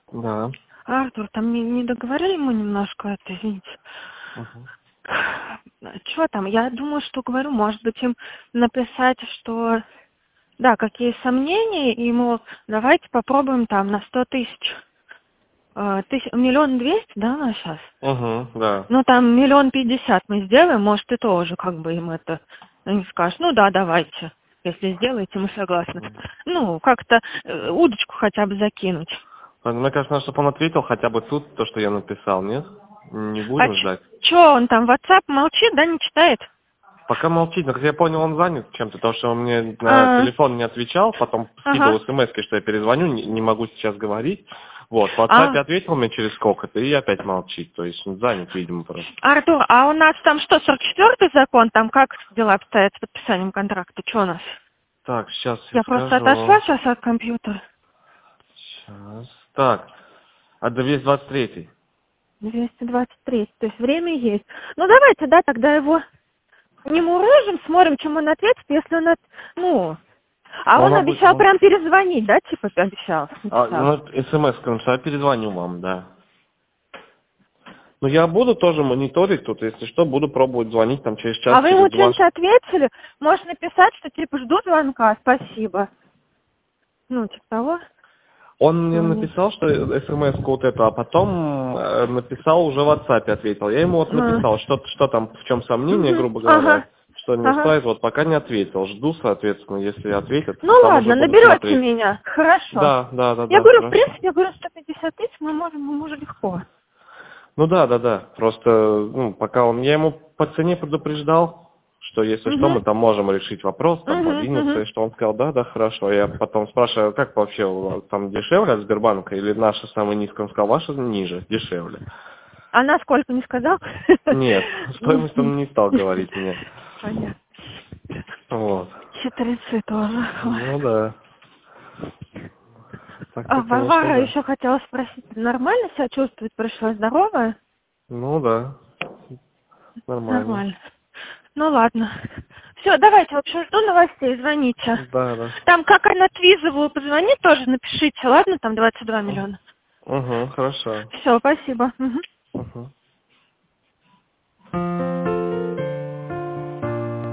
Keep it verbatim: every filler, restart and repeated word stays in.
Да. Артур, там не, не договорили мы немножко это, извините. Угу. Что там? Я думаю, что говорю, может быть, им написать, что да, какие сомнения, и ему давайте попробуем там на сто тысяч. Э, тысяч миллион двести, да, у нас сейчас? Угу, да. Ну, там миллион пятьдесят мы сделаем, может, и тоже как бы им это, они скажут, ну да, давайте, если сделаете, мы согласны. Ну, как-то э, удочку хотя бы закинуть. Мне кажется, надо, чтобы он ответил хотя бы тут, то, что я написал, нет? Не А будем ч- ждать. чё, он там WhatsApp молчит, да, не читает? Пока молчит, но как я понял, он занят чем-то, потому что он мне на А, телефон не отвечал, потом ага. скидывал смс, что я перезвоню, не, не могу сейчас говорить. Вот, в WhatsApp А, ответил мне через сколько-то и опять молчит, то есть он занят, видимо, просто. Артур, а у нас там что, сорок четвёртый закон, там как дела обстоят с подписанием контракта, что у нас? Так, сейчас я Я просто скажу. отошла сейчас от компьютера. Сейчас. Так, а двести двадцать три. двести двадцать три, то есть время есть. Ну давайте, да, тогда его не мурыжим, смотрим, чем он ответит, если он, от... ну... А Он он обещал обычно... прям перезвонить, да, типа обещал, А, написал. ну, смс написал, перезвоню вам, да. Ну, я буду тоже мониторить тут, если что, буду пробовать звонить там через час, А вы ему через два. что-нибудь ответили? Можешь написать, что типа жду звонка, спасибо. Ну, типа того. Он мне Ну, нет. написал, что смс вот это, а потом э, написал уже в WhatsApp ответил. Я ему вот А. написал, что, что там, в чем сомнение, Мгм. грубо говоря, Ага. что не Ага. устраивает, вот пока не ответил. Жду, соответственно, если ответят, Ну там уже ладно, буду наберете смотреть. меня. Хорошо. Да, да, да, Я да, говорю, в хорошо. принципе, я говорю, сто пятьдесят тысяч мы можем, мы можем легко. Ну да, да, да. Просто, ну, пока он, я ему по цене предупреждал, что если что, Угу. мы там можем решить вопрос, там Угу. подвинуться, Угу. и что он сказал, да, да, хорошо. Я потом спрашиваю, как вообще, у вас там дешевле от Сбербанка или наша самая низкая? Он сказал, ваша ниже, дешевле. Она сколько не сказал? Нет, стоимость он не стал говорить мне. Понятно. Вот. Хитрецы тоже. Ну да. А Так-то, конечно, Варвара да. еще хотела спросить, нормально себя чувствует, пришла здоровая? Ну да, нормально. Нормально. Ну ладно. Все, давайте, в общем, жду новостей, звоните. Да, да. Там, как она Твизову позвонит, тоже напишите, ладно? Там двадцать два миллиона. Угу, хорошо. Все, спасибо. Мгм. Угу.